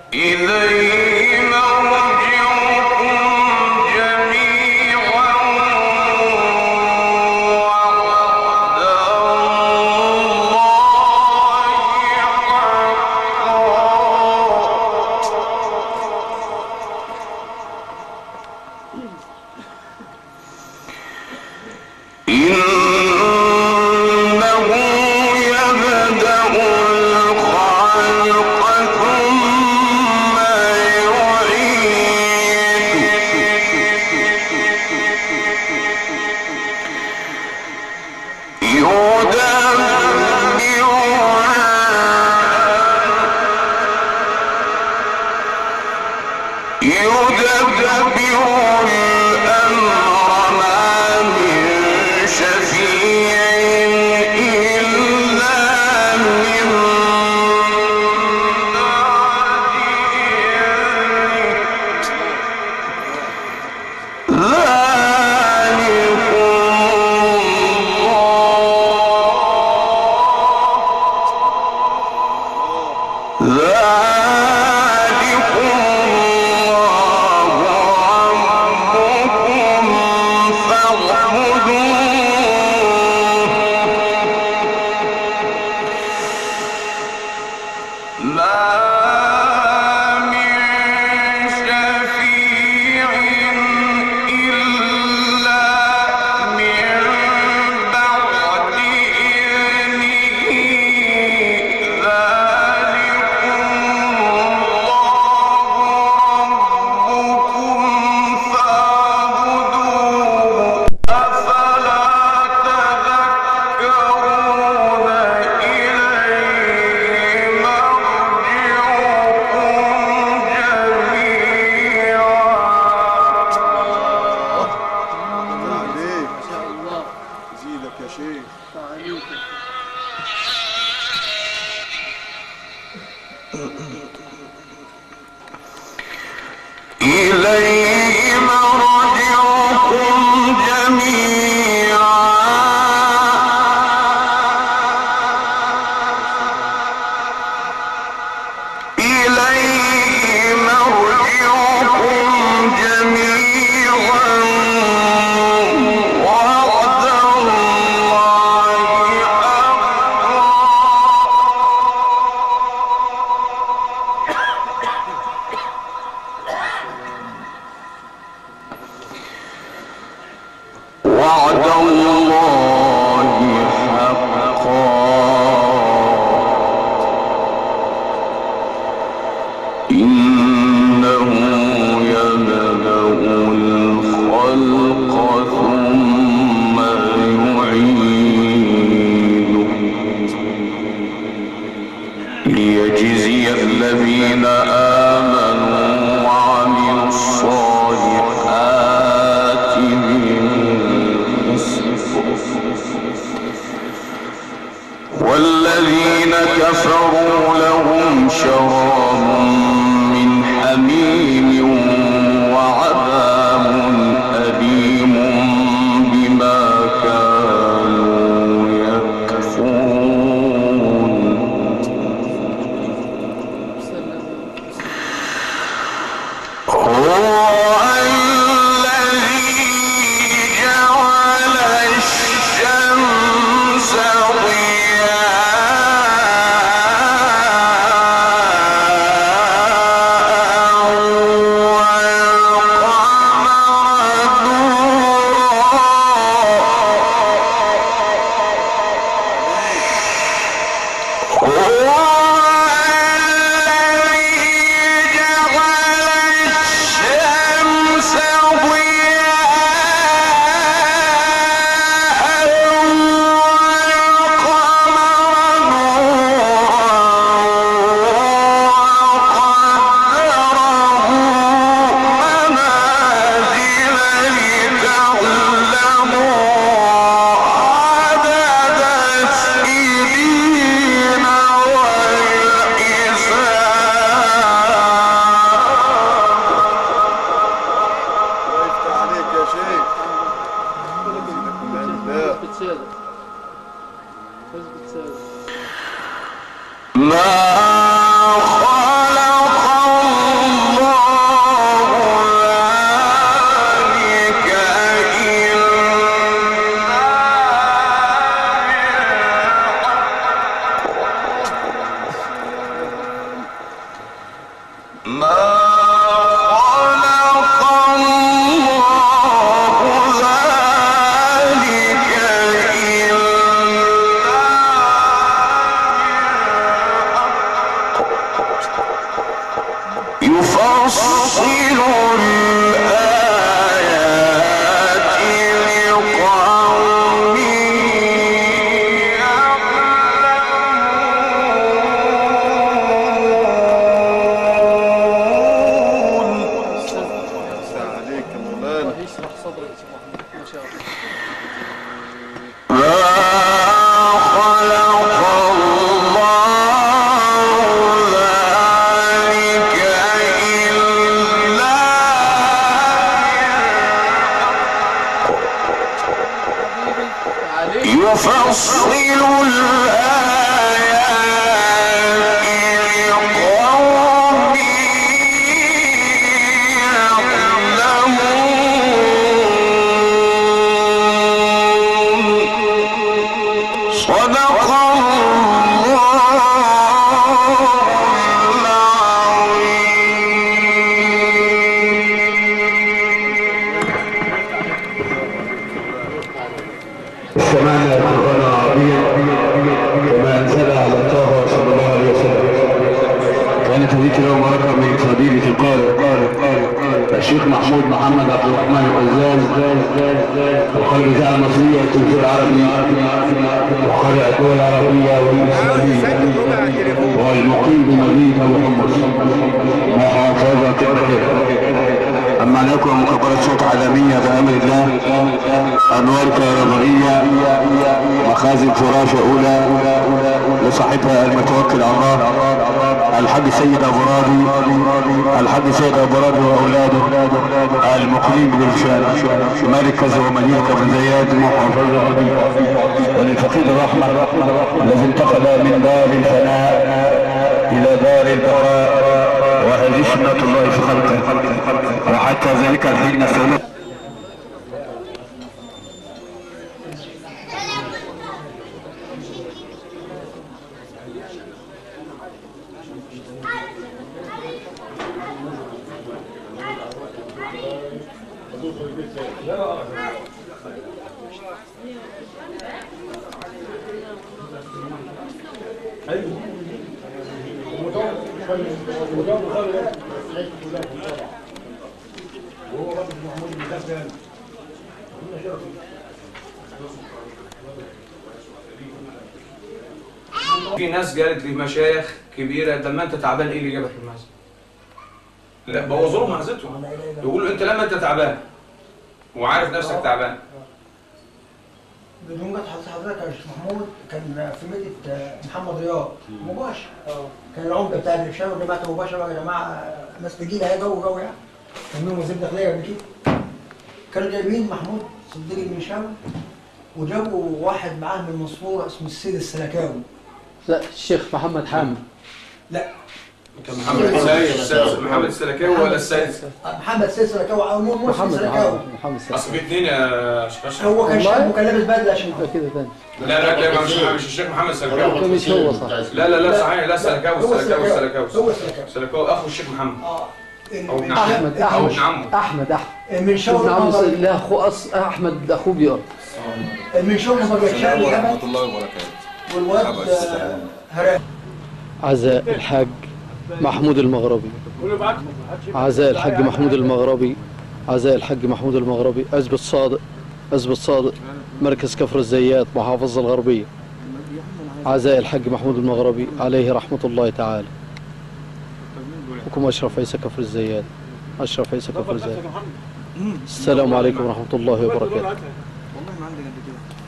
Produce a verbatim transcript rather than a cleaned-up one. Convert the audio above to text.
عدد السنين الشيخ محمود محمد عبد الرحمن الغزال وقال الإذاعة المصرية والتلفزيون العربي وقارئ الدول العربية والإسلامية والمقيم بمدينة محمص محافظة البحيرة. أما لكم مكبرة صوت عالمية بأمر الله، أنوار كهربائية، مخازن فراشة أولى لصاحبها المتوكل على الله الحاج سيد أبو راضي، الحاج سيد أبو راضي وأولاده المقيم بالرشاد مركز ومدينة ابن زياد محافظة وللفقيد الرحمة الذي انتقل من دار الفناء إلى دار البقاء، وهذه سنة الله في خلقه، وحتى ذلك الحين نسأل في ناس قالت لي مشايخ كبيره، لما انت تعبان ايه اللي جابك المعزه؟ لا بوظوا له معزتهم، يقولوا انت لما انت تعبان وعارف نفسك تعبان. بدون قطع حضرتك يا شيخ محمود، كان في ميتة محمد رياض مباشر، كان العمده بتاع الرشاوي والجماعه مباشره يا جماعه مسجين اهي جو جو يعني، كان منهم وزير داخليه قبل كده. كانوا جايبين محمود صديق المشاوي وجابوا واحد معاه من المنصوره اسمه السيد السلكاوي. لا الشيخ محمد حامد. لا كان محمد السيد محمد السلكاوي ولا السيد؟ محمد السيد السلكاوي او مو محمد السلكاوي. محمد السلكاوي اصل في اثنين يا شيخ. هو كان شاب وكان لابس بدله عشان كده ثاني. لا لا لا مش مش الشيخ محمد السلكاوي. مش هو صح. لا لا لا صحيح، لا سلكاوي السلكاوي السلكاوي هو السلكاوي السلكاوي اخو الشيخ محمد. اه او ابن احمد او احمد ابن عمه احمد احمد من شاور لا اخو أص... احمد اخوه بيقرا من شاور ما بيتشاء ورحمة الله وبركاته. والواد هرام. عزاء الحاج محمود المغربي، عزاء الحاج محمود المغربي، عزاء الحاج محمود المغربي، عزبة صادق، عزبة صادق مركز كفر الزيات محافظة الغربية. عزاء الحاج محمود المغربي عليه رحمة الله تعالى. حكم أشرف عيسى كفر الزيات، أشرف عيسى كفر الزيات. السلام عليكم ورحمة الله وبركاته.